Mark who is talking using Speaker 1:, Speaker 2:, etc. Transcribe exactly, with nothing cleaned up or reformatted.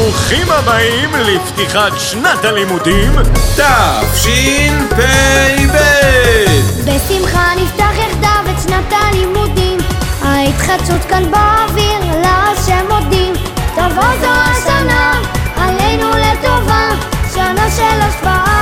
Speaker 1: ברוכים הבאים לפתיחת שנת הלימודים
Speaker 2: תשפ"ב.
Speaker 3: בשמחה נפתח יחדיו את שנת הלימודים, ההתחדשות כאן באוויר, להשם מודים. תבוא זו השנה עלינו לטובה, שנה של השפעה